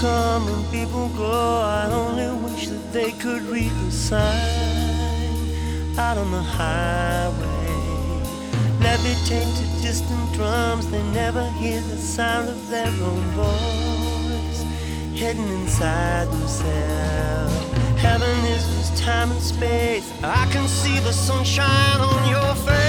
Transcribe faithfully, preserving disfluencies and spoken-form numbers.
come and people go. I only wish that they could read the sign out on the highway. Levitate to distant drums, they never hear the sound of their own voice, hidden inside themselves. Heaven is just time and space. I can see the sunshine on your face.